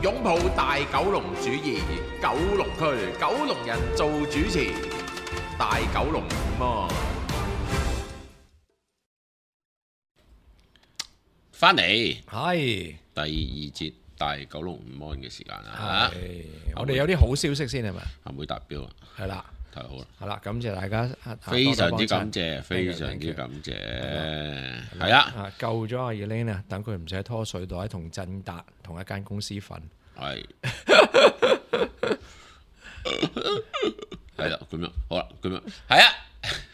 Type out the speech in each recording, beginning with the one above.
擁抱大九龍主義，九龍區九龍人做主持，大九龍麼？ 翻嚟係第二節大九龍午安嘅時間啦， 我哋有啲好消息先係咪？ 阿妹達標啦， 係啦， 太好啦， 係啦，感謝大家， 非常之感謝，非常之感謝，係啊， 救咗阿 Elaine 啊，等佢唔使拖水袋同振達同一間公司瞓， 係係啦，咁樣好啦，咁樣係啊，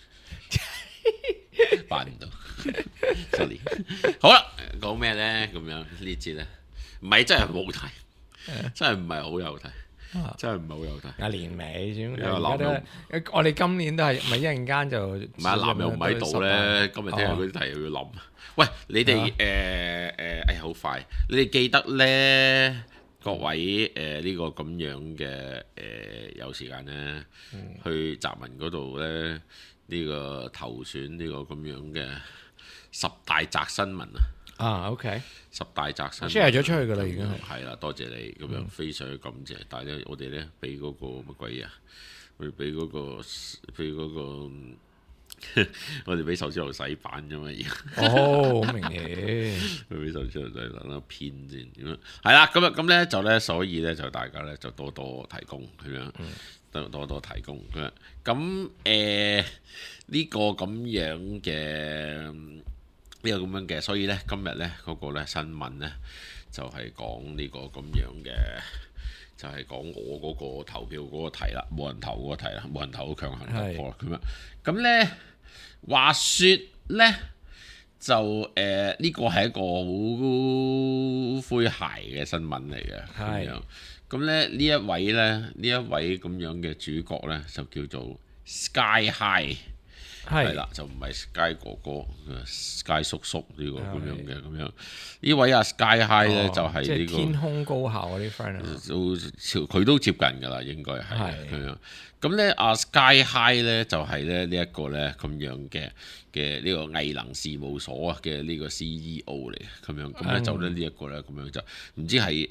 辦唔到，sorry，好啦，講咩咧？咁樣呢節咧，唔係真係冇睇，真係唔係好有睇。真係唔係好有睇。 阿年尾先， 而家我哋今年都係咪一陣間就唔係阿南又唔喺度咧？今日聽日嗰啲題又要諗。喂，你哋哎呀好快！你哋記得咧，各位呢個咁樣嘅有時間咧，去集文嗰度咧，呢個投選呢個咁樣嘅10大宅新聞啊 ！OK， 10大宅新聞 share 咗出去㗎啦，已經係啦，多謝你咁樣，非常之感謝。但係咧，我哋咧俾嗰個乜鬼啊？我哋俾嗰個，我哋俾壽司佬洗版啫嘛，而家哦，好明顯， 佢俾壽司佬洗版啦，偏先咁樣。係啦，咁咧就咧，所以咧就大家咧就多多提供咁樣，多提供咁樣。咁呢個咁樣嘅。呢個咁樣嘅，所以咧今日咧嗰個咧新聞咧就係講呢個咁樣嘅，就係講我嗰個投票嗰個題啦，冇人投嗰個題啦，冇人投強行突破啦咁樣。咁咧話説咧就呢個係一個好詼諧嘅新聞嚟嘅咁樣。咁咧呢一位咁樣嘅主角咧就叫做 Sky High。係啦，就唔係 Sky 哥哥，Sky 叔叔呢個咁樣嘅咁樣。呢位阿 Sky High 咧就係呢個天空高校嗰啲 friend 佢都接近㗎啦，應該係咁樣。咁咧阿 Sky High 咧就係咧呢一個咧咁樣嘅呢個藝能事務所啊嘅呢個 CEO 嚟咁樣。咁咧就咧呢一個咧咁樣就唔知係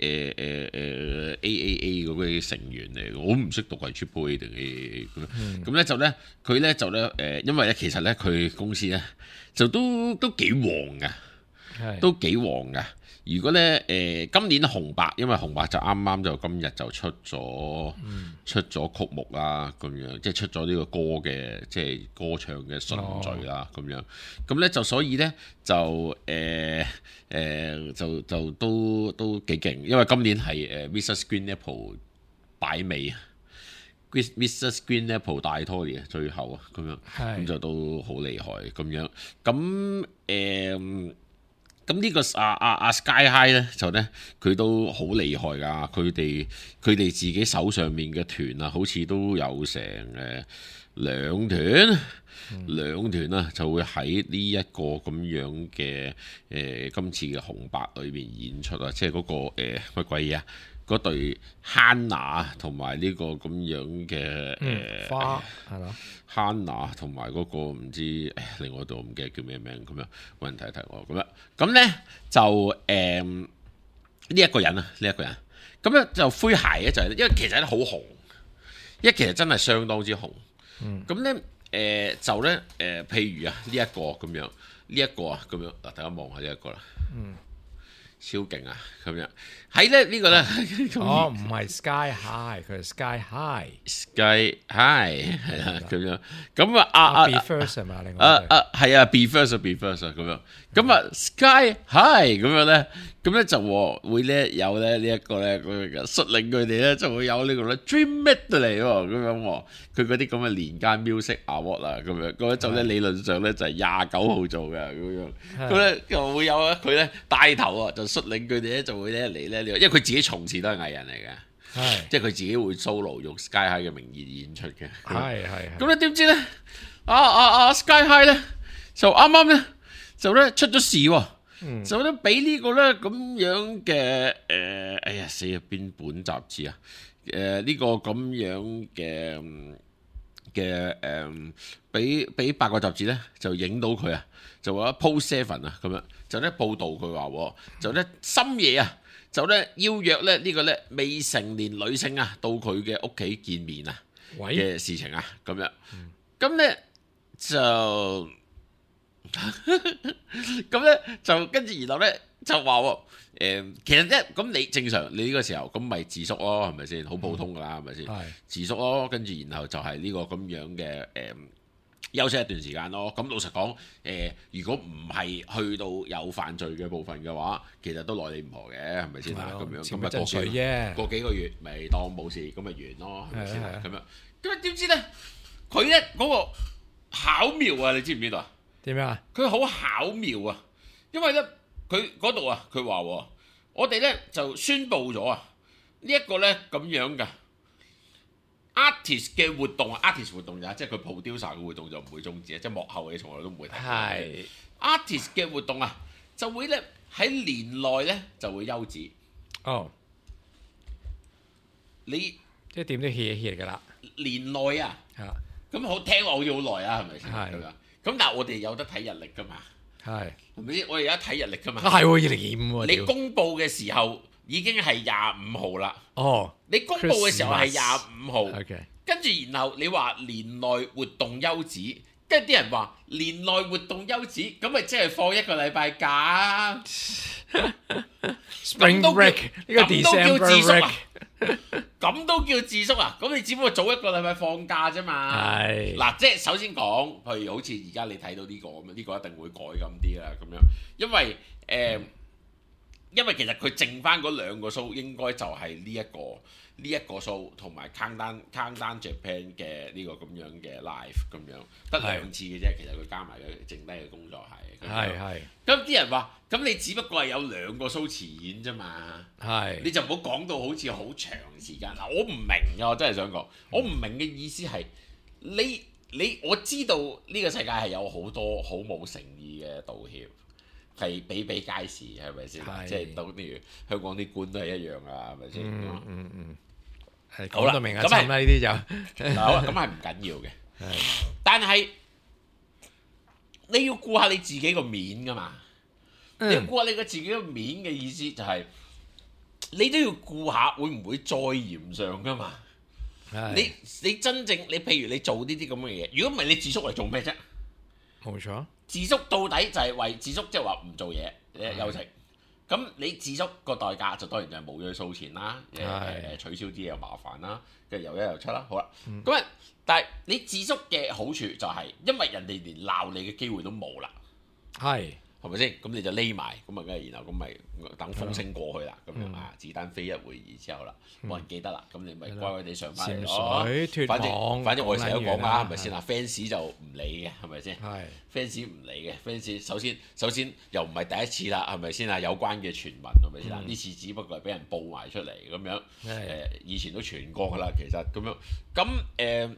AAA 嗰啲成員嚟，我唔識讀係 Triple A 定 AAA 咁樣。咁咧就咧佢咧就咧因為咧其實咧佢公司咧就都幾旺㗎，都幾旺㗎。如果咧今年紅白，因為紅白就啱啱就今日就出咗曲目啦，咁樣即係出咗呢個歌嘅即係歌唱嘅順序啦，咁樣咁咧就所以咧就就都幾勁，因為今年係Mrs Green Apple 擺尾啊 ，Mrs Green Apple 大拖嘅最後啊，咁樣咁就都好厲害咁樣咁咁呢個阿 Sky High 咧就咧佢都好厲害㗎，佢哋自己手上面嘅團啊，好似都有成兩團啊，就會喺呢一個咁樣嘅今次嘅紅白裏邊演出啊，即係嗰個乜鬼嘢啊？嗰隊 Hannah 同埋呢個咁樣嘅花係咯 ，Hannah 同埋嗰個唔知另外一度唔記得叫咩名咁樣，揾人睇睇我咁樣。咁咧就呢一個人咁咧就詼諧咧就係，因為其實咧好紅，因為其實真係相當之紅。咁咧就咧譬如啊呢一個咁樣，呢一個啊咁樣嗱，大家望下呢一個啦。超勁啊！咁樣喺咧呢個咧， 唔係 Sky High， 佢係 Sky High。Sky High 係啦，咁樣咁啊 Be First 係嘛？另外係啊 Be First 咁樣，咁啊 Sky High 咁樣咧，咁咧就會咧有咧呢一個咧率領佢哋咧就會有呢個咧 Dream Medley 喎，咁樣喎，佢嗰啲咁嘅年間 Music Award 啊，咁樣嗰就咧理論上咧就係29號做嘅咁樣，咁咧就會有佢咧帶頭啊，就率領佢哋咧就會咧嚟咧，因為佢自己從事都係藝人嚟嘅，即係佢自己會 solo 用 Sky High 嘅名義演出嘅，咁咧點知咧Sky High 咧就啱啱咧就咧出咗事喎，就咧俾呢個咧咁樣嘅哎呀死啊邊本雜誌啊呢個咁樣嘅俾8個雜誌咧就影到佢啊，就話 Post 7啊咁樣就咧報導佢話就咧深夜啊就咧邀約咧呢個咧未成年女性啊到佢嘅屋企見面啊嘅事情啊咁樣，咁咧就咁咧就跟住然後咧就話喎其實咧咁你正常你呢個時候咁咪自宿咯係咪先？好普通噶啦係咪先？自宿咯，跟住然後就係呢個咁樣嘅休息一段時間咯。咁老實講如果唔係去到有犯罪嘅部分嘅話，其實都耐你唔何嘅係咪先啊？咁樣咁咪過幾個月咪當冇事咁咪完咯係咪先啊？咁樣咁點知咧佢咧嗰個巧妙啊！你知唔知道啊？ 點樣啊？ 佢好巧妙啊！因為咧佢嗰度啊，佢話我哋咧就宣佈咗啊，呢一個咧咁樣嘅 artist 嘅活動啊 ，artist 活動就即係佢 producer 嘅活動就唔會終止啊，即係幕後嘅從來都唔會停。係 artist 嘅活動啊，就會咧喺年內咧就會休止。 哦， 你即係點都 hea 㗎啦。 年內啊，咁好聽落好似好耐啊，係咪先？係咁，但係我哋有得睇日曆㗎嘛。係咪先？我哋而家睇日曆㗎嘛。係喎，2025喎。你公佈嘅時候已經係25號啦。哦。你公佈嘅時候係25號。OK。跟住然後你話年內活動休止，跟住啲人話年內活動休止，咁咪即係放一個禮拜假。 Spring break 呢個 December break。 咁都叫自宿啊？咁你只不過早一個禮拜放假啫嘛。係嗱，即係首先講，譬如好似而家你睇到呢個咁樣，呢個一定會改咁啲啦，咁樣，因為其實佢剩翻嗰兩個 show 應該就係呢一個 show 同埋 Countdown Japan 嘅呢個咁樣嘅 live 咁樣，得2次嘅啫。其實佢加埋嘅剩低嘅工作係。咁啲人話，咁你只不過係有2個 show 遲演啫嘛。你就唔好講到好似好長時間。嗱，我唔明㗎，我真係想講，我唔明嘅意思係我知道呢個世界係有好多好冇誠意嘅道歉。係比皆是，係咪先？即係等於香港啲官都係一樣啊，係咪先？係講到明啊，咁呢啲就好啦，咁係唔緊要嘅。但係你要顧下你自己個面噶嘛？你要顧下你個自己個面嘅意思就係你都要顧下會唔會再嚴上噶嘛？你真正你譬如你做呢啲咁嘅嘢，如果唔係你自宿嚟做咩啫？冇錯。自宿到底就係為自宿，即係話唔做嘢，休息。咁你自宿個代價就當然就係冇咗數錢啦，取消啲嘢又麻煩啦，跟住又1又7啦。好啦，咁但係你自宿嘅好處就係因為人哋連鬧你嘅機會都冇啦。係咪先？咁你就匿埋，咁啊，跟住然後咁咪等風聲過去啦，咁樣啊，子彈飛一會兒之後啦，冇人記得啦，咁你咪乖乖地上翻嚟咯。反正我哋成日都講啦，係咪先啊 ？fans 就唔理嘅，係咪先？fans 唔理嘅 ，fans 首先又唔係第一次啦，係咪先啊？有關嘅傳聞係咪先啊？呢次只不過係俾人報埋出嚟咁樣，以前都傳過噶啦，其實咁樣，咁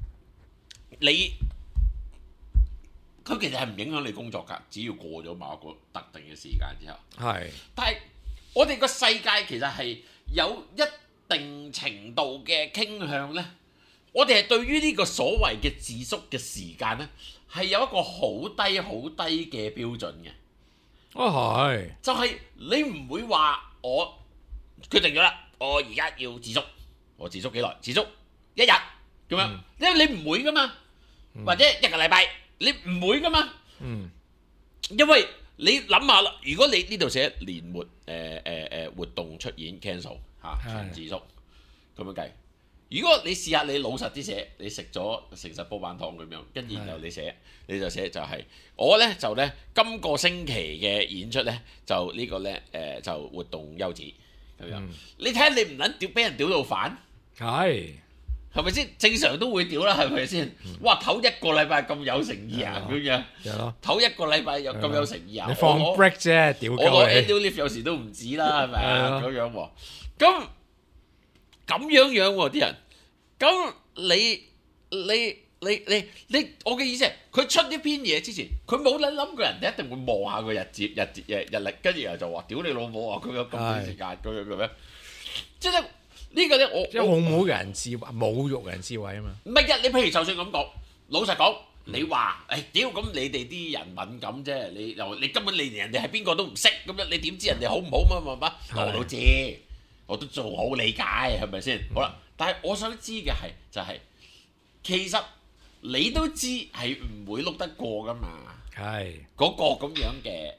佢其實係唔影響你工作㗎，只要過咗某一個特定嘅時間之後。但係我哋個世界其實係有一定程度嘅傾向呢，我哋係對於呢個所謂嘅自宿嘅時間呢，係有一個好低嘅標準嘅。就係你唔會話我決定咗啦，我而家要自宿，我自宿幾耐？自宿1日咁樣，因為你唔會㗎嘛，或者1個禮拜。你唔會噶嘛？因為你諗下啦，如果你呢度寫年末活動出演 cancel 全自宿咁樣計，如果你試下你老實啲寫，你食咗誠實煲飯湯咁樣，跟住然後你就寫就係我咧就咧今個星期嘅演出咧就呢個咧就活動休止咁樣。你睇下你唔撚屌俾人屌到反係咪先？正常都會屌啦，係咪先？哇！唞1個禮拜咁有誠意啊，咁樣唞1個禮拜又咁有誠意啊！ 你放 break 啫，屌鳩你！ 我 annual leave 有時都唔止啦，係咪啊？咁樣喎，咁樣喎啲人，咁你我嘅意思係，佢出呢篇嘢之前，佢冇諗過人哋一定會望下個日曆，跟住又就話屌你老母啊！佢有咁短時間咁樣，即係。呢個咧，我即係冇人智慧，侮辱人智慧啊嘛！ 唔係嘅，你譬如就算咁講，老實講， 你話誒屌咁你哋啲人敏感啫，你根本你連人哋係邊個都唔識咁樣，你點知人哋好唔好乜？我都知，我都做好理解係咪先？好啦，但係我想知嘅係就係、其實你都知係唔會碌得過噶嘛。 係嗰個咁樣嘅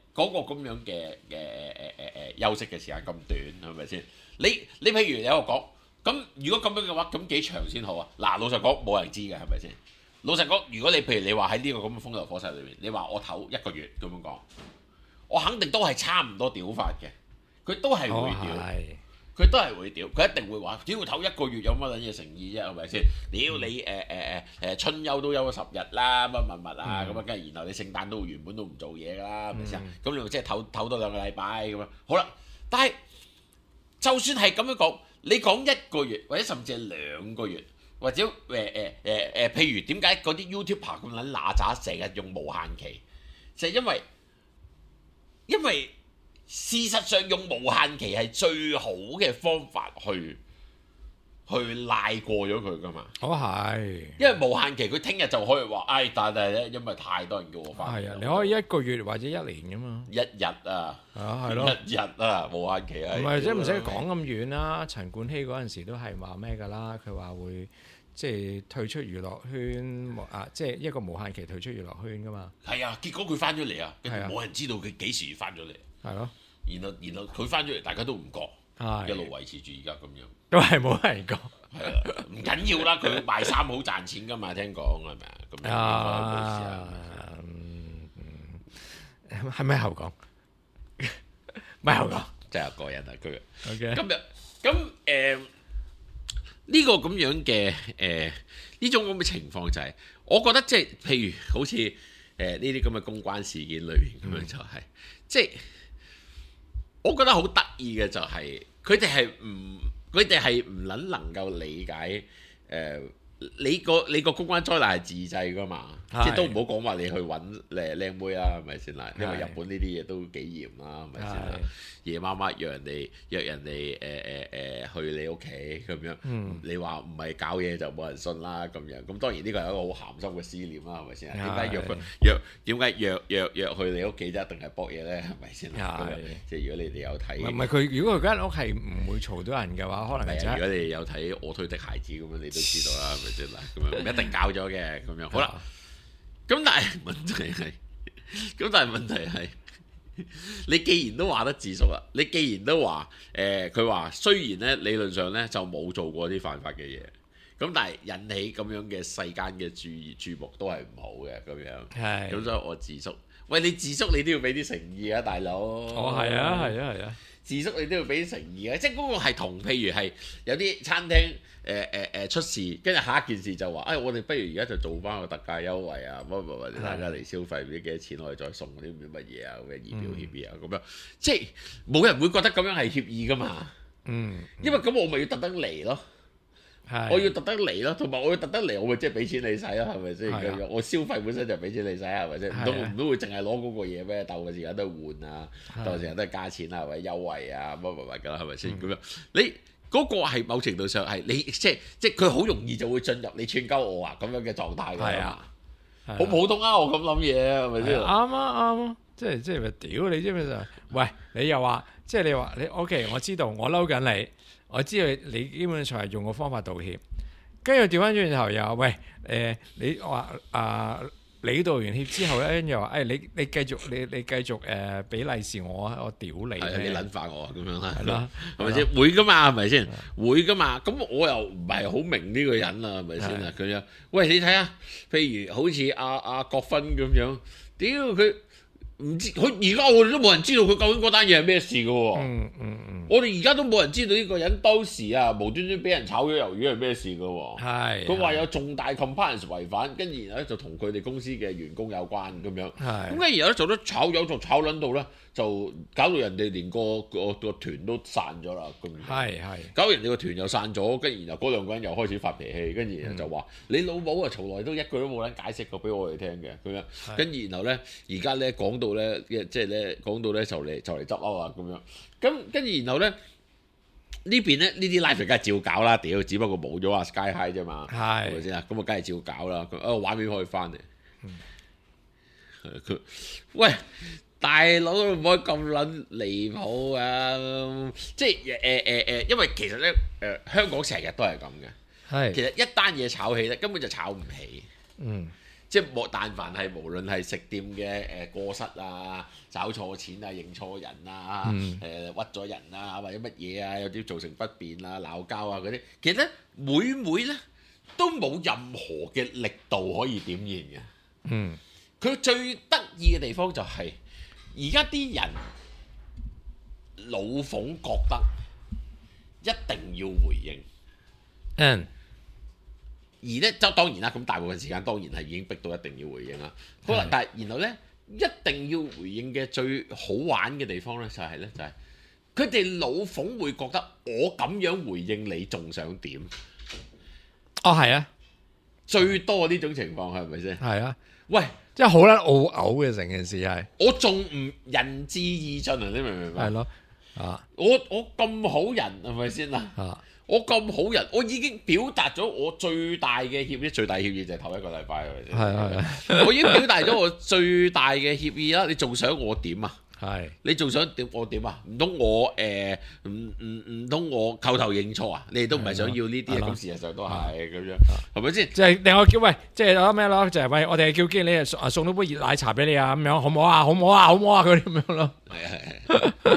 休息嘅時間咁短係咪先？你譬如你喺度講，咁如果咁樣嘅話，咁幾長先好啊？嗱，老實講冇人知嘅係咪先？老實講，如果你譬如你話喺呢個咁嘅風頭火勢裏面，你話我唞一個月咁樣講，我肯定都係差唔多屌法嘅，佢都係會屌。佢都係會屌，佢一定會話：屌唞一個月有乜撚嘢誠意啫？係咪先？屌你春休都休咗10日啦，乜啊咁啊，跟住然後你聖誕都原本都唔做嘢㗎啦，係咪先？咁你即係唞多2個禮拜咁樣。好啦，但係就算係咁樣講，你講1個月或者甚至係2個月，或者譬如點解嗰啲 YouTuber 咁撚嗱喳，成日用無限期，就係因為。事實上用無限期係最好嘅方法去賴過咗佢噶嘛。 係。 因為無限期佢聽日就可以話，但係咧，因為太多人叫我翻。 係啊，你可以1個月或者1年噶嘛。 1日啊。 係咯。 1日啊，無限期啊。 唔係即係唔使講咁遠啦。陳冠希嗰陣時都係話咩㗎啦？佢話會即係退出娛樂圈即係一個無限期退出娛樂圈㗎嘛。 係啊，結果佢翻咗嚟啊，跟住冇人知道佢幾時翻咗嚟。 係咯。然後佢翻咗嚟，大家都唔覺，一路維持住而家咁樣， 都係冇人講。 係啊，唔緊要啦，佢賣衫好賺錢㗎嘛，聽講係咪啊？咁樣冇事係咪後講？咪後講， 真係個人啊佢。 OK。 今日咁呢個咁樣嘅呢種咁嘅情況就係、我覺得即係譬如好似呢啲咁嘅公關事件裏面咁樣就係、即係。我覺得好得意嘅就係佢哋係唔能夠理解你個公關災難係自製噶嘛，即係都唔好講話你去揾靚妹啦，係咪先啦？因為日本呢啲嘢都幾嚴啦，係咪先啦？夜媽媽約人哋去你屋企咁樣，你話唔係搞嘢就冇人信啦咁樣。咁當然呢個係一個好鹹濕嘅思念啦，係咪先？點解約去你屋企就一定係搏嘢咧？係咪先？即係如果你哋有睇， 唔係佢如果佢間屋係唔會嘈到人嘅話，可能如果你哋有睇我推的孩子咁樣，你都知道啦，係咪先啦？咁樣唔一定搞咗嘅咁樣。好啦，咁但係問題係。你既然都話得自肅啦，你既然都話佢話雖然咧理論上咧就冇做過啲犯法嘅嘢，咁但係引起咁樣嘅世間嘅注目都係唔好嘅咁樣。係。咁所以我自肅。喂，你自肅你都要俾啲誠意啊，大佬。 哦，係啊。 自肅你都要俾啲誠意啊，即係嗰個係同譬如係有啲餐廳出事，跟住下一件事就話，我哋不如而家就做翻個特價優惠啊，或者大家嚟消費唔知幾多錢，我哋再送啲唔知乜嘢啊，咁嘅儀表協議啊咁樣，即係冇人會覺得咁樣係協議噶嘛。因為咁我咪要特登嚟咯。我要特登嚟咯，同埋我要特登嚟，我咪即係俾錢你使咯，係咪先？我消費本身就俾錢你使，係咪先？唔都會淨係攞嗰個嘢咩？鬥嘅時間都係換啊，鬥嘅時間都係加錢啊，或者優惠啊，乜㗎啦，係咪先？咁樣你嗰個係某程度上係你即係佢好容易就會進入你串鳩我啊咁樣嘅狀態㗎嘛。好普通啊，我咁諗嘢係咪先？ 啱啊，即係咪屌你知唔知就？喂，你又話即係你話你 OK， 我知道我嬲緊你。我知道你基本上係用個方法道歉，跟住調翻轉頭又話喂你話你道完歉之後咧，又話你繼續俾利是我屌你， 你撚化我咁樣啦，係啦，係咪先？會噶嘛，係咪先？會噶嘛，咁我又唔係好明呢個人啦，係咪先啊？咁樣，喂，你睇下，譬如好似阿郭芬咁樣，屌佢。唔知佢而家我哋都冇人知道佢究竟嗰單嘢係咩事嘅喎。我哋而家都冇人知道呢個人當時啊無端端俾人炒咗魷魚係咩事嘅喎。係。佢話有重大 compliance 違反，跟住然後咧就同佢哋公司嘅員工有關咁樣。係。咁跟住然後咧做得炒魷就炒撚到咧，就搞到人哋連個團都散咗啦。咁。係。搞到人哋個團又散咗，跟住然後嗰2個人又開始發脾氣，跟住然後就話你老母啊，從來都一句都冇人解釋過俾我哋聽嘅咁樣。跟住然後咧，而家咧講到咧，即係咧講到咧就嚟執笠啊咁樣，咁跟住然後咧呢邊咧呢啲 live 梗係照搞啦，屌，只不過冇咗啊 Sky High 啫嘛，係咪先啊？咁啊梗係照搞啦，畫面可以翻嚟， 佢喂大佬唔可以咁撚離譜啊！即係因為其實咧香港成日都係咁嘅。其係實一單嘢炒起咧，根本就炒唔起。即係但凡係無論係食店嘅過失啊、找錯錢啊、認錯人啊、屈咗人啊，或者乜嘢啊，有啲造成不便啊、鬧交啊嗰啲，其實咧每咧都冇任何嘅力度可以點現嘅。佢最得意嘅地方就係而家啲人老馮覺得一定要回應。而咧就當然啦，咁大部分時間當然係已經逼到一定要回應啦。好啦，但係然後咧一定要回應嘅最好玩嘅地方咧就係佢哋老馮會覺得我咁樣回應你仲想點？ 係啊， 最多呢種情況係咪先？ 係啊， 喂， 即係好撚傲嘔嘅成件事係。 我仲唔仁至義盡啊？你明唔明白？ 係咯， 我咁好人係咪先啊？我咁好人，我已經表達咗我最大嘅協議，最大協議就係頭一個禮拜係咪先？係。我已經表達咗我最大嘅協議啦，你仲想我點啊？係。你仲想點我點啊？唔通我唔通我叩頭認錯啊？你哋都唔係想要呢啲咁事實上都係咁樣，係咪先？ 即係另外叫喂，即係攞咩咯？就係喂，我哋叫經理送到杯熱奶茶俾你啊，咁樣好唔好啊？好唔好啊？好唔好啊？嗰啲咁樣咯。係。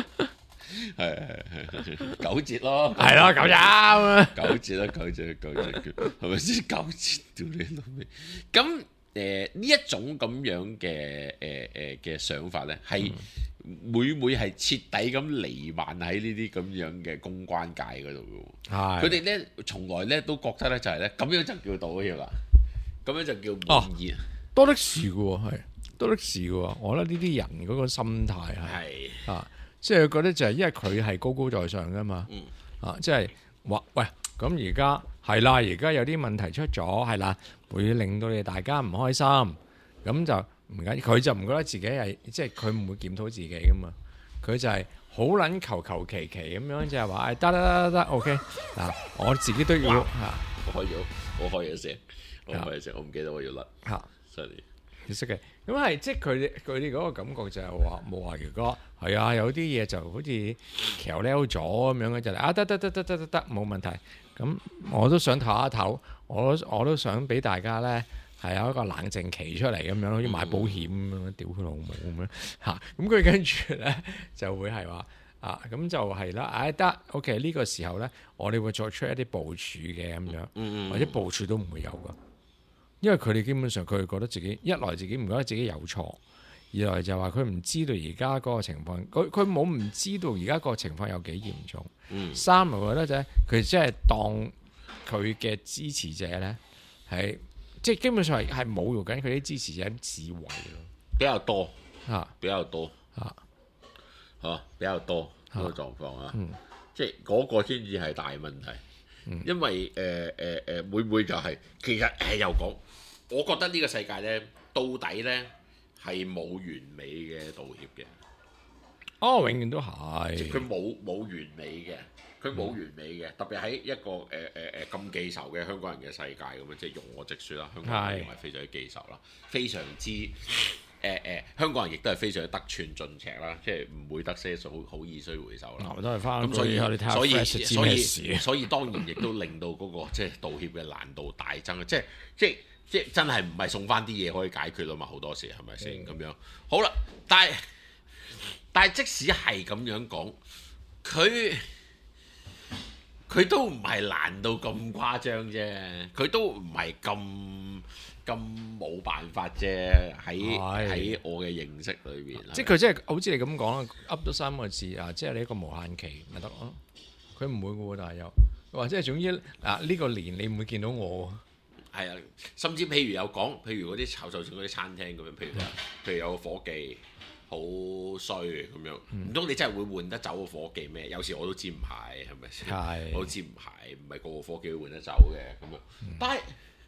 九折咯， 係咯，九折， 九折啦，九折，係咪先？九折屌你老味！咁呢一種咁樣嘅想法咧，係每係徹底咁瀰漫喺呢啲咁樣嘅公關界嗰度嘅喎。佢哋咧從來咧都覺得咧就係咧咁樣就叫道歉啦，咁樣就叫滿意。多的是嘅喎，係多的是嘅喎。我覺得呢啲人嗰個心態係即係佢覺得就係因為佢係高高在上噶嘛，即係話喂，咁而家係啦，而家有啲問題出咗，係啦，會令到你大家唔開心，咁就唔緊，佢就唔覺得自己係，即係佢唔會檢討自己噶嘛，佢就係好撚求其咁樣，就係話得 ，OK， 嗱，我自己都要我開嘢聲，我唔記得我要甩，sorry。你識嘅，咁係即係佢哋嗰個感覺就係話冇話，如果係啊有啲嘢就好似橋溜咗咁樣嘅就嚟得冇問題。咁我都想唞一唞，我都想俾大家咧係有一個冷靜期出嚟咁樣，好似買保險咁樣，屌佢老母咁樣嚇。咁佢跟住咧就會係話咁就係啦，得 OK 呢個時候咧，我哋會作出一啲部署嘅咁樣，或者部署都唔會有噶。因為佢哋基本上佢哋覺得自己一來自己唔覺得自己有錯，二來就話佢唔知道而家嗰個情況，佢冇唔知道而家個情況有幾嚴重。三來覺得就係佢真係當佢嘅支持者咧係即係基本上係侮辱緊佢啲支持者智慧咯，比較多比較多比較多嗰個狀況啊，即係嗰個先至係大問題。因為會唔會就係其實又講，我覺得呢個世界咧，到底咧係冇完美嘅道歉嘅。永遠都係。佢冇完美嘅，佢冇完美嘅，特別喺一個咁記仇嘅香港人嘅世界咁樣，即係容我直説啦，香港人認為非常之記仇啦，非常之。香港人亦都係非常得寸進尺啦，即係唔會得些好易衰回手啦。都係翻咁，所以當然亦都令到嗰個即係道歉嘅難度大增。即係真係唔係送翻啲嘢可以解決啊嘛？好多時係咪先咁樣？好啦，但係即使係咁樣講，佢都唔係難到咁誇張啫，佢都唔係咁冇辦法啫，喺我嘅認識裏邊，即係佢真係好似你咁講啦，噏咗3個字啊，即係你一個無限期咪得咯。佢唔會嘅喎，但係又或者係總之呢個年你唔會見到我。係啊，甚至譬如有講，譬如嗰啲炒手串嗰啲餐廳咁樣，譬如有個伙計好衰咁樣，唔通你真係會換得走個伙計咩？有時我都知唔係，係咪先？係，我都知唔係個個伙計會換得走嘅咁樣，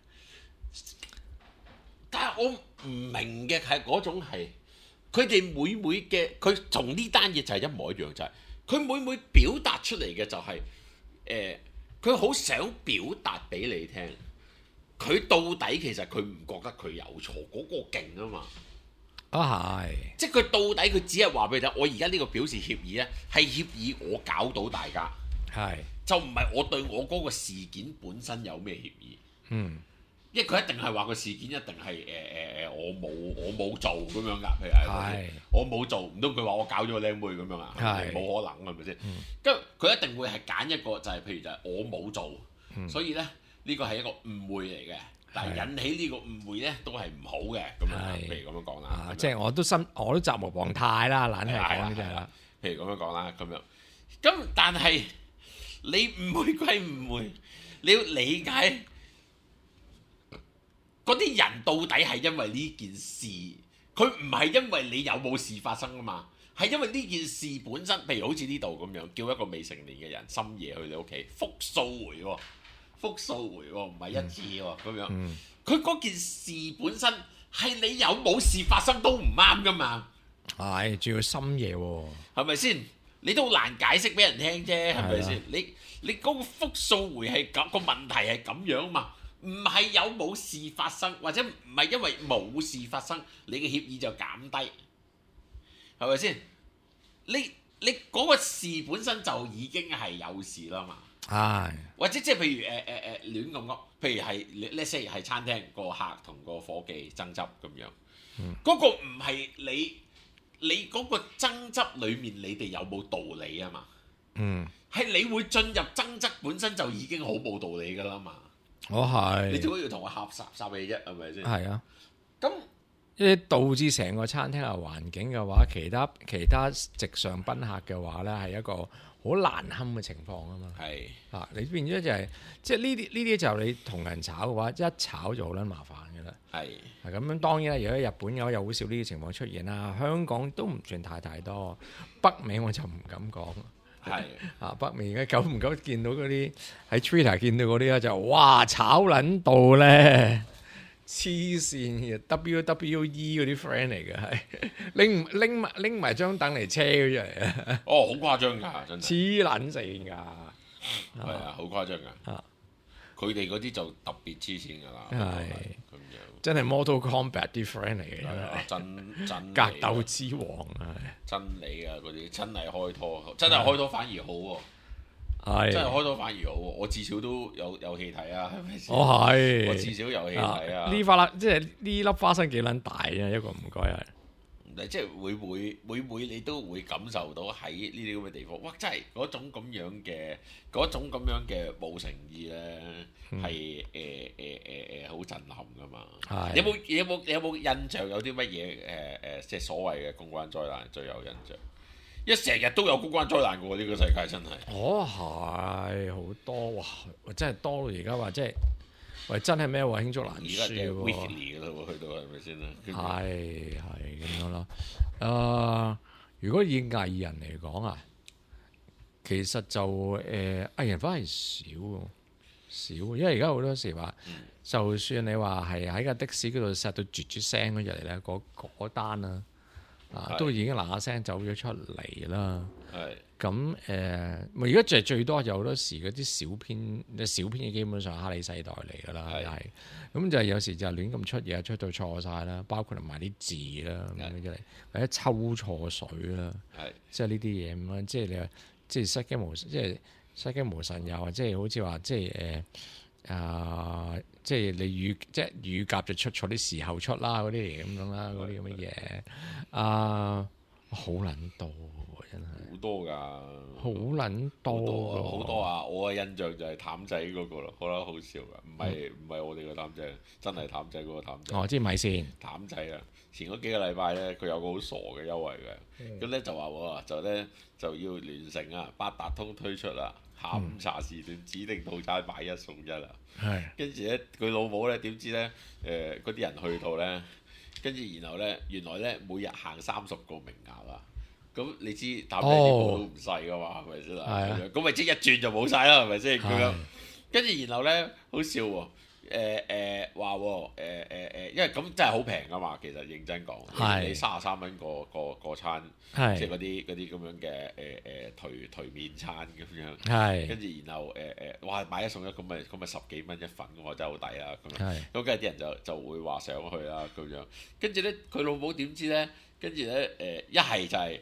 但係我唔明嘅係嗰種係，佢哋每嘅佢同呢單嘢就係一模一樣，就係佢每表達出嚟嘅就係佢好想表達俾你聽， 佢到底其實佢唔覺得佢有錯，嗰、個勁啊嘛。 啊係， 即係佢到底佢只係話俾你聽，我而家呢個表示協議呢，係協議我搞到大家， 係， 就唔係我對我嗰個事件本身有咩協議。 嗯， 因為佢一定係話個事件一定係我冇做咁樣㗎，譬如係我冇做，唔通佢話我搞咗個靚妹咁樣啊？ 係冇可能係咪先？咁佢一定會係揀一個就係譬如就係我冇做，所以咧呢個係一個誤會嚟嘅，但係引起呢個誤會咧都係唔好嘅咁樣，譬如咁樣講啦。 即係我都責無旁貸啦，懶係講呢啲係啦。 譬如咁樣講啦，咁樣咁但係你誤會歸誤會，你要理解。嗰啲人到底係因為呢件事，佢唔係因為你有冇事發生啊嘛，係因為呢件事本身，譬如好似呢度咁樣，叫一個未成年嘅人深夜去你屋企複數回喎，複數回喎，唔係一次喎咁樣。佢嗰件事本身係你有冇事發生都唔啱噶嘛。 係，仲要深夜喎， 係咪先？你都好難解釋俾人聽啫，係咪先？你嗰個複數回係咁個問題係咁樣嘛？唔係有冇事發生，或者唔係因為冇事發生，你嘅協議就減低，係咪先？你嗰個事本身就已經係有事啦嘛。 係， 或者即係譬如亂咁講，譬如係 let's say 係餐廳個客同個伙計爭執咁樣，嗰個唔係你嗰個爭執裡面你哋有冇道理啊嘛？係你會進入爭執本身就已經好冇道理㗎啦嘛。 我係。 你點解要同我呷氣啫？係咪先？ 係啊。 咁導致成個餐廳嘅環境嘅話，其他席上賓客嘅話咧，係一個好難堪嘅情況啊嘛。 係啊，你變咗就係、即係呢啲就你同人炒嘅話，一炒就好撚麻煩嘅啦。係咁樣，當然啦，如果日本嘅話又好少呢啲情況出現啦。香港都唔算太多，北美我就唔敢講。 係啊，北面而家久唔久見到嗰啲喺 Twitter 見到嗰啲咧，就哇炒撚到咧黐線嘅 WWE 嗰啲 friend 嚟嘅，係拎埋張凳嚟車佢出嚟啊！ 哦，好誇張㗎，真係黐撚線㗎， 係啊，好誇張㗎。佢哋嗰啲就特別黐線㗎啦， 係咁樣。 真係 Mortal Kombat 啲 friend 嚟嘅， 真格鬥之王啊！ 真理啊，嗰啲真係開拖，真係開拖反而好喎。 係真係開拖反而好喎，我至少都有戲睇啊，係咪先？ 我係我至少有戲睇啊。 即係呢粒花生幾撚大啊！一個唔該係。 即係每每你都會感受到喺呢啲咁嘅地方，哇！真係嗰種咁樣嘅冇誠意咧，係好震撼噶嘛。有冇印象有啲乜嘢即係所謂嘅公關災難最有印象？因為成日都有公關災難嘅喎，呢個世界真係。 係好多哇！真係多到而家話即係。喂，真係咩喎？罄竹難書喎 weekly 㗎啦喎，去到係咪先啦？ 係咁樣咯。如果以藝人嚟講啊，其實就藝人反而少，因為而家好多時話，就算你話係喺架的士嗰度錫到絕絕聲嗰日嚟咧，嗰單啊，都已經嗱嗱聲走咗出嚟啦。 係。 咁而家就最多有好多時嗰啲小編基本上哈利世代嚟㗎啦，係咁就有時就亂咁出嘢，出到錯晒啦，包括埋啲字啦咁樣出嚟，或者抽錯水啦，即係呢啲嘢咁樣，即係你話即係失驚無神又或即係好似話即係即係你乳鴿就出錯啲時候出啦嗰啲嚟咁樣啦，嗰啲咁嘅嘢好撚多。 好多㗎， 好撚多好多啊！我嘅印象就係譚仔嗰個咯，覺得好笑㗎，唔係我哋個譚仔，真係譚仔嗰個譚仔。 哦，即係米線譚仔啊！前嗰幾個禮拜咧，佢有個好傻嘅優惠嘅，咁咧就話喎，就要聯乘啊，八達通推出啦，下午茶時段指定套餐買1送1啊。 係。跟住咧，佢老母咧點知咧？嗰啲人去到咧，跟住然後咧，原來咧每日行30個名額啊！咁你知譚仔啲鋪都唔細噶嘛，係咪先啊？咁咪即一轉就冇晒啦，係咪先？咁樣跟住然後咧，好笑喎！ 話喎因為咁真係好平噶嘛，其實認真講， 係你33蚊個餐， 係即係嗰啲咁樣嘅頹面餐咁樣， 係跟住然後哇買一送一咁咪10幾蚊一份喎，真係好抵啊咁樣。 係咁跟住啲人就會話上去啦咁樣，跟住咧佢老母點知咧？跟住咧一係就係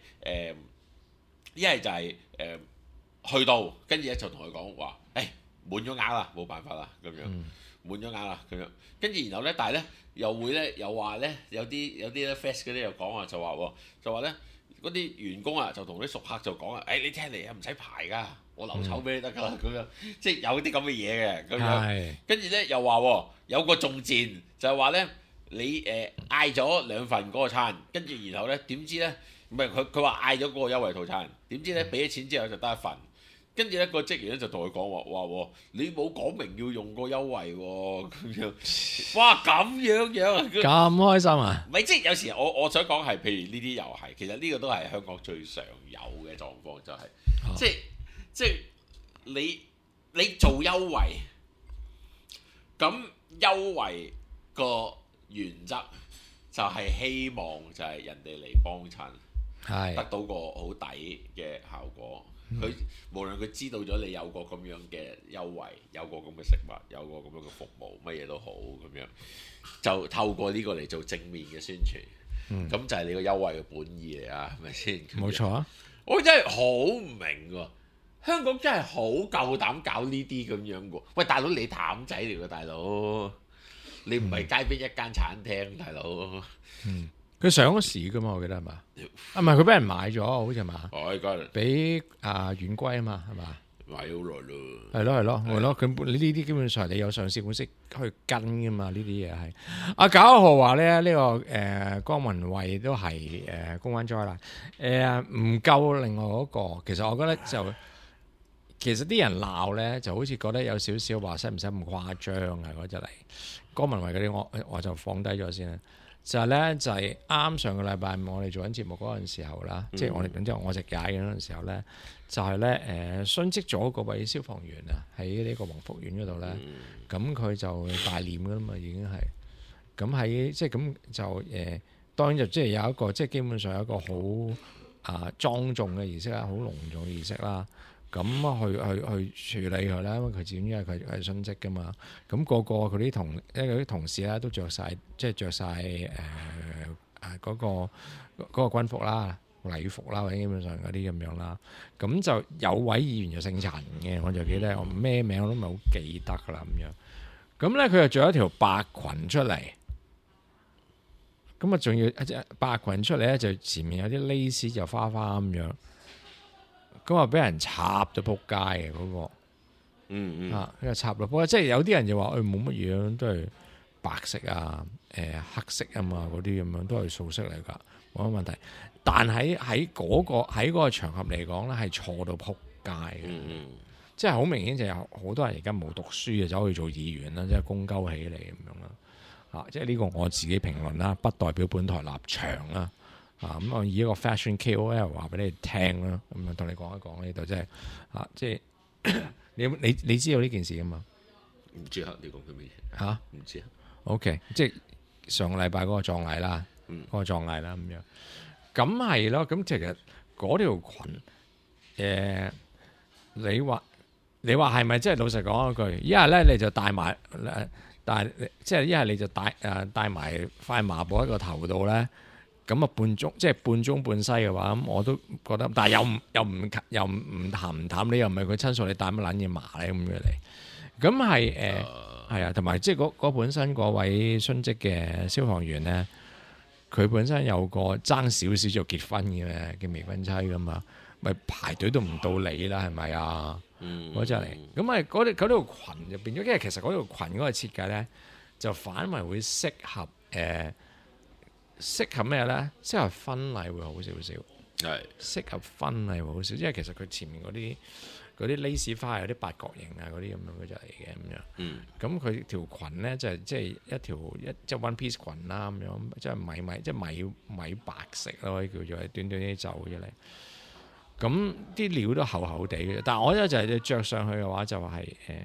去到，跟住咧就同佢講話，滿咗額啦，冇辦法啦咁樣。滿咗額啦咁樣，跟住然後咧，但係咧又話咧有啲咧 fast 嗰啲又講啊，就話咧嗰啲員工啊就同啲熟客就講啊，你聽嚟啊唔使排㗎，我留籌俾你得㗎啦咁樣，即係有啲咁嘅嘢嘅咁樣。跟住咧又話有個中箭，就係話咧你嗌咗2份嗰個餐，跟住然後咧點知咧唔係佢話嗌咗嗰個優惠套餐，點知咧俾咗錢之後就得1份。跟住咧個職員咧就同佢講話你冇講明要用個優惠喎咁樣，哇咁樣啊！ 咁開心啊！ 唔係即係有時我想講係，譬如呢啲又係，其實呢個都係香港最常有嘅狀況，就係、即係你做優惠，咁優惠個原則就係希望就係人哋嚟幫襯，得到個好抵嘅效果。佢無論佢知道咗你有個咁樣嘅優惠，有個咁嘅食物，有個咁樣嘅服務，乜嘢都好咁樣，就透過呢個嚟做正面嘅宣傳。咁就係你個優惠嘅本意嚟啊，係咪先？ 冇錯啊！ 我真係好唔明喎，香港真係好夠膽搞呢啲咁樣嘅。喂，大佬你譚仔嚟㗎，大佬你唔係街邊一間餐廳，大佬。 佢上咗市噶嘛，我記得係嘛？唔係佢俾人買咗，好似係嘛？俾遠歸啊嘛，係嘛？ 買好耐咯。 係咯。佢呢啲基本上你有上市本色去跟噶嘛？呢啲嘢係。阿9號話咧，呢個江文慧都係公關災難。唔夠另外嗰個，其實我覺得其實啲人鬧咧，就好似覺得有少少話使唔使咁誇張啊嗰隻嚟。江文慧嗰啲我就放低咗先啦。就係啱上個禮拜我哋做緊節目嗰陣時候啦，即係我哋即係我食解嘅嗰陣時候咧，就係咧殉職咗嗰位消防員啊，喺呢個黃福苑嗰度咧，咁佢就大殮噶啦嘛，已經係咁喺即係咁就當然就即係有一個即係基本上有一個好莊重嘅儀式啦，好隆重嘅儀式啦。咁去處理佢啦，因為佢始終因為佢係殉職噶嘛，咁個佢啲同事咧都着晒嗰個軍服啦、禮服啦，或者基本上嗰啲咁樣啦。咁就有位議員就姓陳嘅，我就記得我咩名我都唔係好記得噶啦咁樣。咁咧佢就着一條白裙出嚟，咁啊仲要一隻白裙出嚟咧，就前面有啲 lace 就花咁樣。咁啊！俾人插咗仆街嘅嗰個，佢插落仆街，即係有啲人就話：冇乜嘢，都係白色啊、黑色啊嘛，嗰啲咁樣都係素色嚟㗎，冇乜問題。但喺嗰個場合嚟講咧，係錯到仆街嘅，即係好明顯就有好多人而家冇讀書嘅走去做議員啦，即係公鳩起嚟咁樣啦。即係呢個我自己評論啦，不代表本台立場啦。咁我以一個 fashion KOL 話俾你聽啦，咁啊同你講一講呢度，即係你知道呢件事噶嘛？ 唔知啊，你講緊咩嘢？唔知啊。OK， 即係上個禮拜嗰個葬禮啦，咁樣，咁係咯。咁其實嗰條裙，你話係咪？即係老實講一句，一係咧你就戴埋即係一係你就戴埋塊麻布喺個頭度咧。咁啊即係半中半西嘅話，咁我都覺得，但係又唔淡，你又唔係佢親屬，你戴乜撚嘢麻咧咁樣嚟？咁係啊，同埋即係嗰本身嗰位殉職嘅消防員咧，佢本身有個爭少少就結婚嘅未婚妻噶嘛，咪排隊都唔到你啦，係咪啊？嗰隻嚟，咁啊嗰條裙就變咗，因為其實嗰條裙嗰個設計咧，就反為會適合咩咧？適合婚禮會好少少，係適合婚禮會好少，因為其實佢前面嗰啲 lace 花有啲八角形啊，嗰啲咁樣嘅就嚟嘅咁樣。咁佢條裙咧就係即係即係 one piece 裙啦咁樣，即係米白色咯，可以叫做短短啲袖出嚟。咁啲料都厚厚地嘅，但係我覺得就係你着上去嘅話就係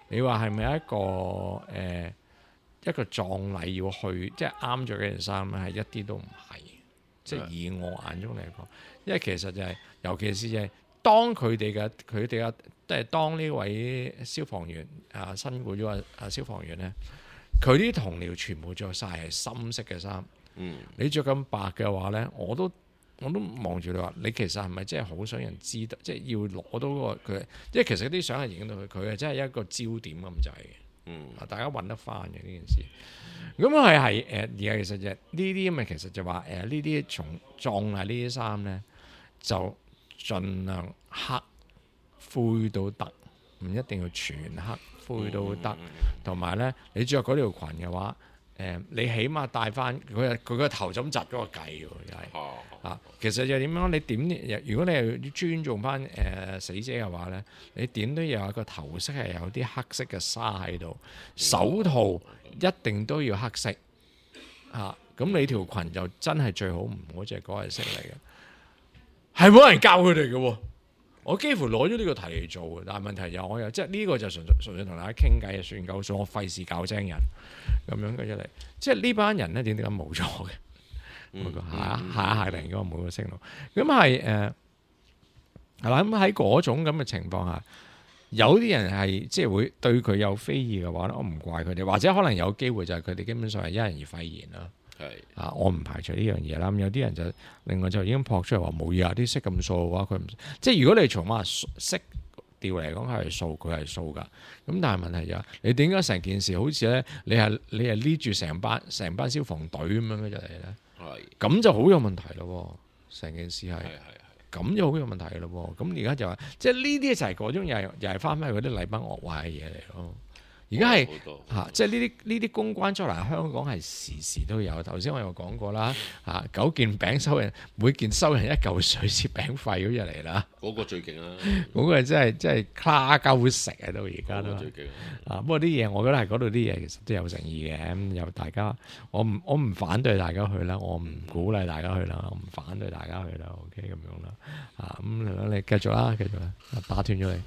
你話係咪一個一個葬禮要去，即係啱咗嗰件衫咧，係一啲都唔係。即係以我眼中嚟講，因為其實就係、尤其是就係當佢哋嘅，即係當呢位消防員辛苦咗消防員咧，佢啲同僚全部着晒係深色嘅衫。你着咁白嘅話咧，我都望住你話，你其實係咪真係好想人知道？即係要攞到嗰個佢，即係其實啲相係影到佢係真係一個焦點咁滯嘅。大家揾得翻嘅呢件事。咁係而家其實就呢啲咁嘅，其實就話呢啲從葬禮呢啲衫咧，就盡量黑灰都得，唔一定要全黑灰都得。同埋咧，你着嗰條裙嘅話，你起碼戴翻佢個頭枕窒嗰個髻喎，又係其實就點樣？你點？如果你係要尊重翻死者嘅話咧，你點都要有個頭飾係有啲黑色嘅紗喺度，手套一定都要黑色咁你條裙就真係最好唔好就係嗰個色嚟嘅，係冇人教佢哋嘅喎。我幾乎攞咗呢個題嚟做嘅，但係問題就我又即係呢個就純粹同大家傾偈就算夠數，我費事教精人咁樣嘅出嚟。即係呢班人咧點解冇咗嘅？下突然間冇個聲路，咁係係啦。咁喺嗰種咁嘅情況下，有啲人係即係會對佢有非議嘅話咧，我唔怪佢哋，或者可能有機會就係佢哋基本上係因人而肺炎啦。我唔排除呢樣嘢啦。咁有啲人就另外就已經撲出嚟話冇嘢啊，啲色咁素嘅話，佢唔即係如果你從話色調嚟講係素，佢係素㗎。咁但係問題就係你點解成件事好似咧，你係呢住成班消防隊咁樣嘅就嚟咧？咁就好有問題咯。成件事係咁就好有問題咯。咁而家就話即係呢啲就係嗰種又係翻返去嗰啲禮崩樂壞嘅嘢嚟咯。而家係即係呢啲公關災難，香港係時都有。頭先我有講過啦，9件餅收人，每件收人1嚿水切餅費嗰日嚟啦。嗰個最勁啦，嗰個真係卡鳩食啊！到而家都最勁不過啲嘢，我覺得係嗰度啲嘢其實都有誠意嘅。咁有大家，我唔反對大家去啦，我唔鼓勵大家去啦，我唔反對大家去啦。OK 咁樣啦，咁你繼續啦，打斷咗你。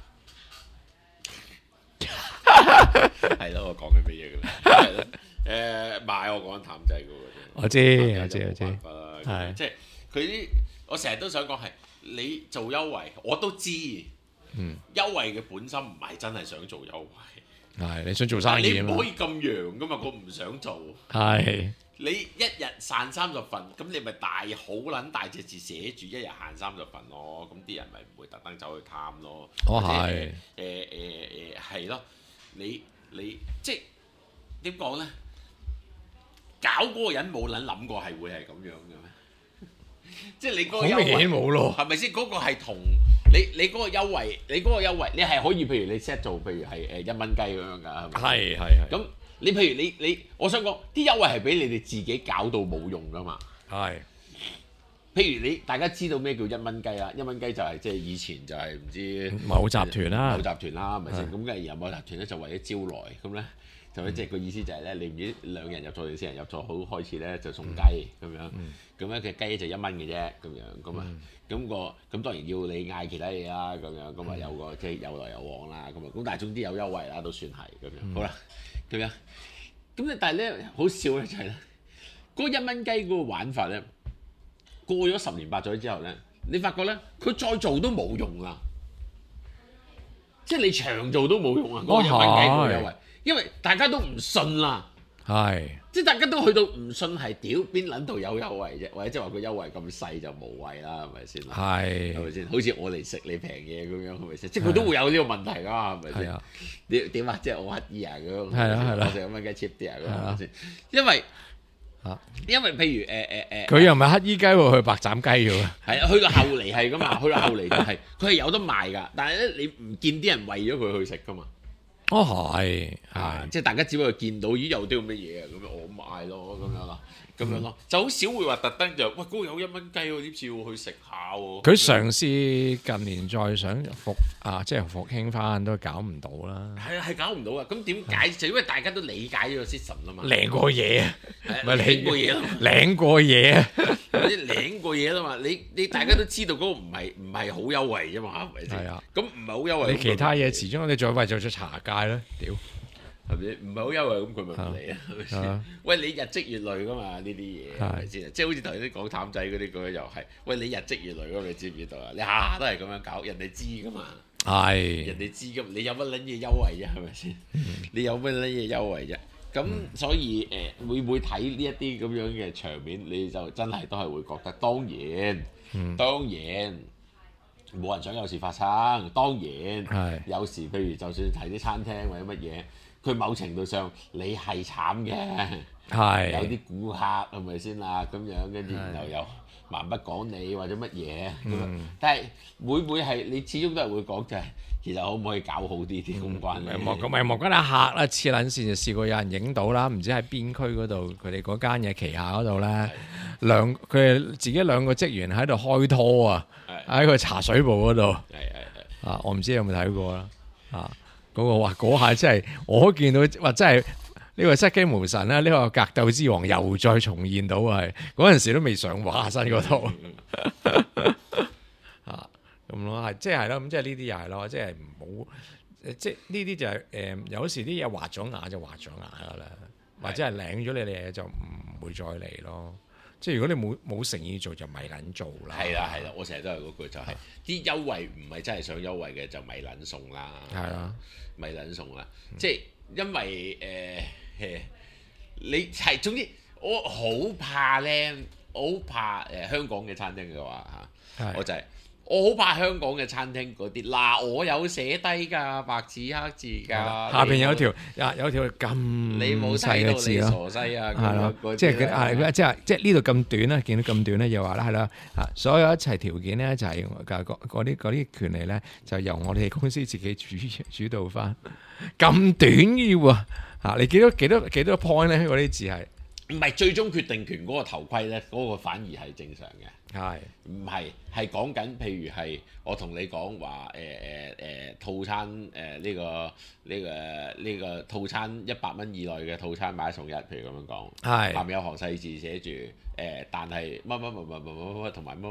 係咯，我講緊乜嘢㗎啦？係咯，買我講緊譚仔嗰個啫。 我知。 係即係佢啲，我成日都想講係你做優惠，我都知。優惠嘅本身唔係真係想做優惠， 係你想做生意啊嘛。 你唔可以咁揚㗎嘛，我唔想做。 係你一日散30份，咁你咪好撚大隻字寫住一日限30份咯，咁啲人咪唔會特登走去貪咯。 係係咯。你即係點講咧？搞嗰個人冇諗過係會係咁樣嘅咩？即係你嗰個優惠好明顯冇咯，係咪先？嗰個係同你嗰個優惠，你係可以譬如你 set 做，譬如係1蚊雞咁樣㗎，係咪？係。咁你譬如你，我想講啲優惠係俾你哋自己搞到冇用㗎嘛。係。譬如大家知道咩叫1蚊雞啦？1蚊雞就係即係以前就係唔知某集團啦， 係咪先？咁跟住然後某集團咧就為咗招來，咁咧就即係個意思就係咧，你唔知2人入座定4人入座好開始咧就送雞咁樣，咁咧嘅雞就1蚊嘅啫，咁樣咁啊，咁當然要你嗌其他嘢啦，咁樣咁啊有個即係有來有往啦，咁但係總之有優惠啦，都算係咁樣。好啦，咁樣咁咧，但係咧好笑咧就係咧，嗰1蚊雞嗰個玩法咧。過咗10年8載之後咧，你發覺咧，佢再做都冇用啦，即係你長做都冇用啊！嗰個1蚊雞個優惠，因為大家都唔信啦，即係大家都去到唔信係屌邊撚度有優惠啫，或者即係話個優惠咁細就無謂啦，係咪先？係咪先？好似我嚟食你平嘢咁樣，係咪先？即係佢都會有呢個問題㗎，係咪先？點啊？即係我乞衣啊咁樣，我食1蚊雞 cheap 啲啊咁樣先，因為譬如佢又唔係乞衣雞喎，佢白斬雞嘅喎。 係啊，去到後嚟係㗎嘛，去到後嚟就係佢係有得賣㗎，但係咧你唔見啲人為咗佢去食㗎嘛。係即係大家只不過見到咦有啲咁嘅嘢啊，咁樣我買咯，咁樣咯，就好少會話特登就喂嗰個有1蚊雞喎，點知要去食下喎。 佢嘗試近年再想即係復興翻都搞唔到啦。 係搞唔到啊！咁點解？就因為大家都理解呢個 system 啊嘛。 領過嘢啊， 咪領過嘢咯， 領過嘢啊。 你領過嘢啦嘛，你大家都知道嗰個唔係好優惠啫嘛，係咪先？ 係啊， 咁唔係好優惠。 你其他嘢始終你再為咗茶街啦，屌係咪唔係好優惠咁佢咪唔嚟啊？係咪先？喂，你日積月累噶嘛呢啲嘢係咪先？即係好似頭先講譚仔嗰啲咁樣又係，喂你日積月累咁你知唔知道啊？你下下都係咁樣搞，人哋知噶嘛。 係人哋知噶，你有乜撚嘢優惠啫？係咪先？你有乜撚嘢優惠啫？咁所以會唔會睇呢一啲咁樣嘅場面，你就真係都係會覺得，當然冇人想有事發生。當然有時，譬如就算睇啲餐廳或者乜嘢，佢某程度上你係慘嘅，有啲顧客係咪先啊？咁樣跟住然後又蠻不講理或者乜嘢，但係會唔會係你始終都係會講就係，其實可唔可以搞好啲公關咧？ 莫嗰啲客啦，黐撚線就試過有人影到啦，唔知喺邊區嗰度，佢哋嗰間嘢旗下嗰度咧，佢哋自己兩個職員喺度開拖啊，喺個茶水部嗰度。啊，我唔知你有冇睇過啦。啊，嗰個哇，嗰下真係我見到，哇，真係〜呢個失驚無神啦！呢個格鬥之王又再重現到係嗰陣時都未上畫身嗰套啊咁咯，係即係咯，咁即係呢啲又係咯，即係唔好即係呢啲就係有時啲嘢滑咗牙就滑咗牙噶啦，或者係領咗你哋嘢就唔會再嚟咯。即係如果你冇誠意做就咪撚做啦。係啦， 我成日都係嗰句就係啲優惠唔係真係想優惠嘅就咪撚送啦。係啦，咪撚送啦。即係因為你係總之我好怕咧，我好怕香港嘅餐廳嘅話嚇，我就係我好怕香港嘅餐廳嗰啲嗱，我有寫低㗎，白紙黑字㗎， 下邊有條咁你冇細嘅字咯， 傻西啊， 係咯，即係呢度咁短啦，見到咁短咧，又話啦係啦嚇，所有一齊條件咧就係嗰啲權利咧就由我哋公司自己主導翻，咁短要喎。你幾多 point 咧？嗰啲字係唔係最終決定權嗰個頭盔咧？嗰個反而係正常嘅。唔係講緊？譬如係我同你講話套餐呢個套餐100蚊以內嘅套餐買一送一，譬如咁樣講，下面有行細字寫住但係乜同埋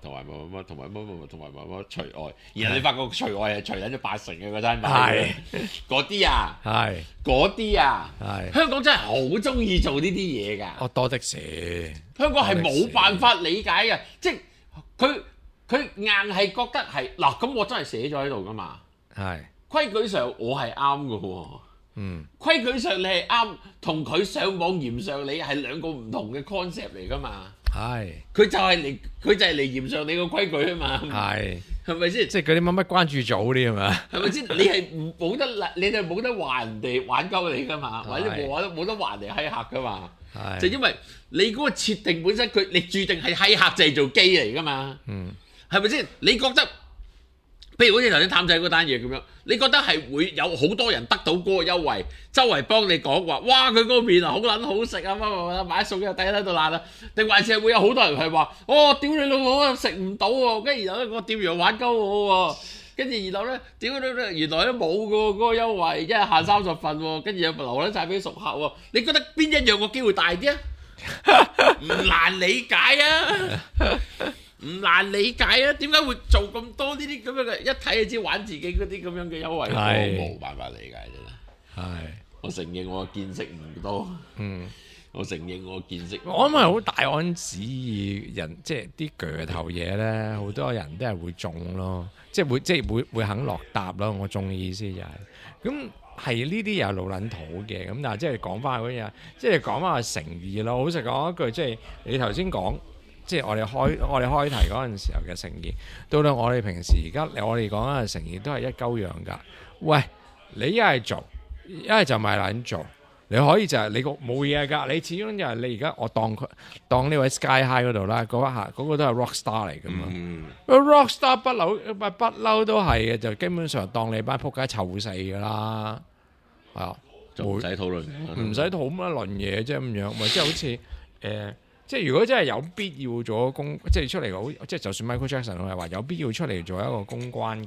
乜除外，然後你發覺除外係除緊咗80%嘅嗰餐買，嗰啲啊，香港真係好中意做呢啲嘢㗎。 我多的是。 香港係冇辦法理解嘅，即係佢硬係覺得係嗱，咁我真係寫咗喺度噶嘛。規矩上我係啱嘅喎。規矩上你係啱，同佢上網嫌上你係兩個唔同嘅 concept 嚟噶嘛。佢就係嚟嫌上你個規矩啊嘛。係咪先？ 即係嗰啲乜關注組啲係嘛？ 係咪先？你係冇得你哋冇得話人哋玩鳩你噶嘛，或者冇得話人哋閪客噶嘛。就因為你嗰個設定本身你注定係閪客製造機嚟噶嘛，係咪先？你覺得譬如好似頭先譚仔嗰單嘢咁樣，你覺得係會有好多人得到嗰個優惠，周圍幫你講話，哇佢嗰個麵啊好撚好食啊，乜買餸又抵喺度爛啊，定還是係會有好多人係話，哦屌你老母啊食唔到喎，跟住然後咧個店員玩鳩我喎。跟住然後咧，屌原來都冇嘅喎，嗰個優惠，一日限30份喎，跟住又留撚曬俾熟客喎。你覺得邊一樣個機會大啲啊？唔難理解啊，唔難理解啊。點解會做咁多呢啲咁樣嘅？一睇就知玩自己嗰啲咁樣嘅優惠，我冇辦法理解真係。我承認我見識唔多。我承認我見識。 我諗係好大安旨意人，即係啲鋸頭嘢咧，好多人都係會中咯。即係會肯落搭咯，我中嘅意思就係、是，咁係呢啲又老撚土嘅，咁但係即係講翻嗰啲嘢，即係講翻個誠意咯。好實講一句，即係你頭先講，即係我哋開題嗰陣時候嘅誠意，到到我哋平時而家我哋講嘅誠意都係一鳩樣㗎。喂，你一係做，一係就咪撚做。你可以就係你個冇嘢㗎，你始終就係你而家我當呢位 Sky High 嗰度啦，嗰個都係 rock star 嚟㗎嘛。rock star 不嬲都係嘅，就基本上當你班仆街臭死㗎啦。係啊， 就唔使討論， 唔使討乜論嘢啫咁樣，咪即係好似即係如果真係有必要做公，即係出嚟好，即係就算 Michael Jackson 佢係話有必要出嚟做一個公關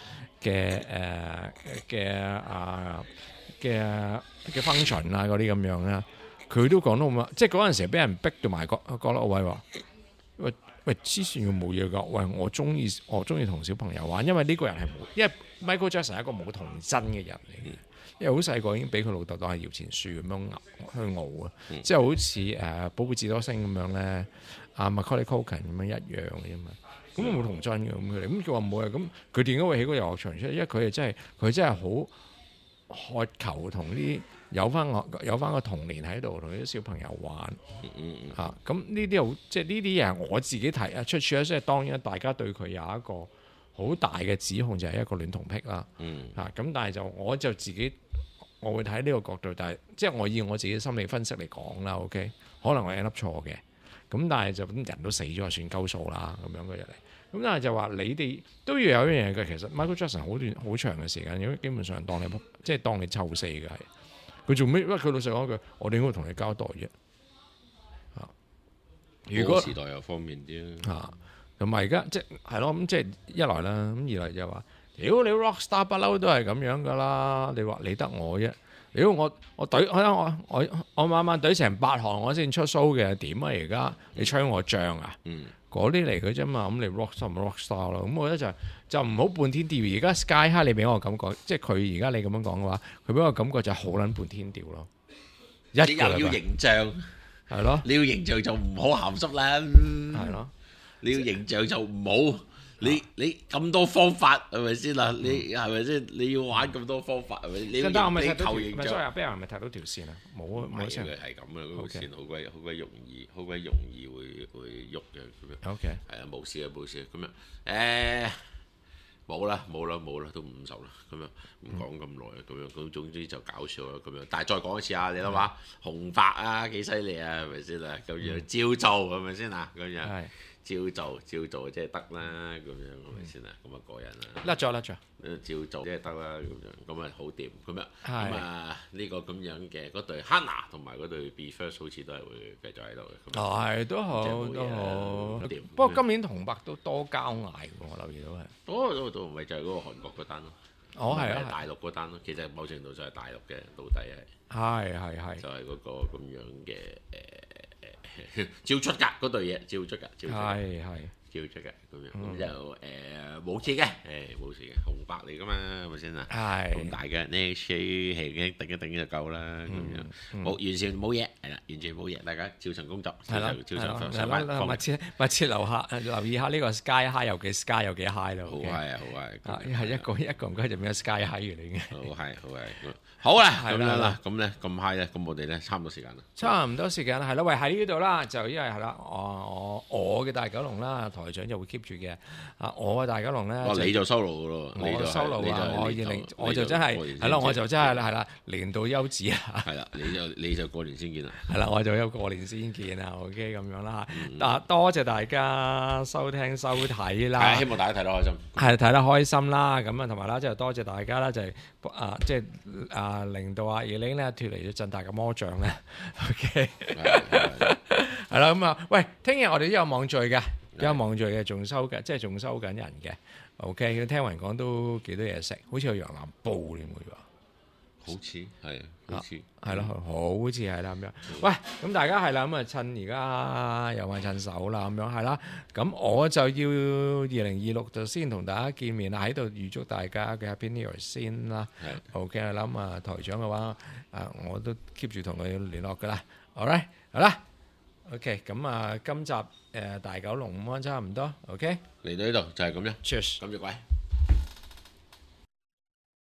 嘅 function 啊嗰啲咁樣啦，佢都講到咁啊，即係嗰陣時俾人逼到埋角落位喎。 喂，黐線要冇嘢㗎，喂，我中意同小朋友玩，因為呢個人係冇，因為 Michael Jackson 係一個冇童真嘅人嚟嘅，因為好細個已經俾佢老豆當係搖錢樹咁樣去熬啊，即係好似寶貝智多星咁樣咧，阿 Macaulay Culkin 咁樣一樣嘅啫嘛。咁冇童真嘅咁佢哋，咁佢話冇啊，咁佢點解會起個遊樂場出嚟？因為佢真係好渴求同啲有翻個童年喺度，同啲小朋友玩嚇。咁呢啲好，即係呢啲嘢我自己提啊出處咧，即係當然大家對佢有一個好大嘅指控，就係一個戀童癖啦嚇。咁但係我就自己我會睇呢個角度，但係即係我以我自己心理分析嚟講啦，OK， 可能我有粒錯嘅。咁但係就咁人都死咗，就算鳩數啦咁樣嘅人嚟。咁但係就話你哋都要有一樣嘢嘅，其實 Michael Jackson 好長嘅時間，因為基本上當你湊死嘅係。佢做咩？因為佢老實講句，我哋應該同你交代啫。如果時代又方便啲啊，同埋而家即係咯，咁即係一來啦，咁二來就話，屌你 rockstar 不嬲都係咁樣噶啦，你話理得我啫？屌我晚晚懟成8行我先出 show 嘅，點啊而家？你吹我脹啊？嗰啲嚟嘅啫嘛，咁你 rockstar 咪 rockstar 咯。咁我覺得就唔好半天吊。而家 Sky High 你俾我感覺，即係佢而家你咁樣講嘅話，佢俾我感覺就好撚半天吊咯。 你又要形象， 係咯， 你要形象就唔好鹹濕啦， 係咯， 你要形象就唔好。你咁多方法係咪先啦？你係咪先？你要玩咁多方法係咪？你求形象， 所以阿 Bear 係咪踢到條線啊？冇啊，冇線。 係咁啊！嗰條線好鬼容易會喐嘅咁樣。 OK， 係啊，冇事咁樣。冇啦，都50啦，咁樣唔講咁耐啦，咁樣咁總之就搞笑啦，咁樣。但係再講一次啊，你諗下紅白啊幾犀利啊，係咪先啊？咁樣照做係咪先啊？咁樣。照做即係得啦，咁樣係咪先啊？咁啊過癮啦！ 甩咗。 照做即係得啦，咁啊好掂咁樣。咁啊呢個咁樣嘅嗰隊 Hannah 同埋嗰隊 Be First 好似都係會繼續喺度嘅。 係都好。不過今年紅白都多交嗌喎，我留意到係。 都唔係就係嗰個韓國嗰單咯。 係大陸嗰單咯。其實某程度上係大陸嘅，到底係。 係。 就係嗰個咁樣嘅照出㗎嗰對嘢，照出㗎，照出㗎咁樣，咁就冇事嘅，冇事嘅，紅白嚟㗎嘛，係咪先啊？咁大嘅 NHK 係頂一頂就夠啦，咁樣冇完全冇嘢，係啦，完全冇嘢，大家照常工作，照常上班， 密切留意下呢個 Sky High 有幾 Sky 有幾 High 咯。 好 high 啊，好 high， 係一個唔該就變咗 Sky High 嘅已經。 好啦，咁樣啦，咁咧咁 high 咧，咁我哋咧差唔多時間啦。 差唔多時間係啦，喂喺呢度啦，就因為係啦，我嘅大九龍啦，台長就會 keep 住嘅。我嘅大九龍咧， 你就 solo 嘅咯， 我 solo 啊，我就真係係咯，我就真係係啦，年到休止啊。 係啦，你就過年先見啦。 係啦，我就有過年先見啊。OK 咁樣啦，多謝大家收聽收睇啦。 希望大家睇得開心。係睇得開心啦，咁啊同埋啦，即係多謝大家啦，就係即係令到阿 Elaine 咧脫離咗鎮大嘅魔掌咧。OK，係啦，咁啊，喂，聽日我哋都有網聚嘅，仲收緊，即係仲收緊人嘅。OK，聽聞講都幾多嘢食，好似有羊腩煲添喎。 好似係，好似係咯，好似係啦咁樣。喂，咁大家係啦，咁啊趁而家又話趁手啦，咁樣係啦。咁我就要2026就先同大家見面啦，喺度預祝大家嘅 Happy New Year 先啦。OK 啦，咁啊台長嘅話，我都 keep 住同佢聯絡噶啦。好啦，OK，咁啊今集大九龍午安差唔多。OK， 嚟到呢度就係咁樣。 Cheers， 咁就鬼。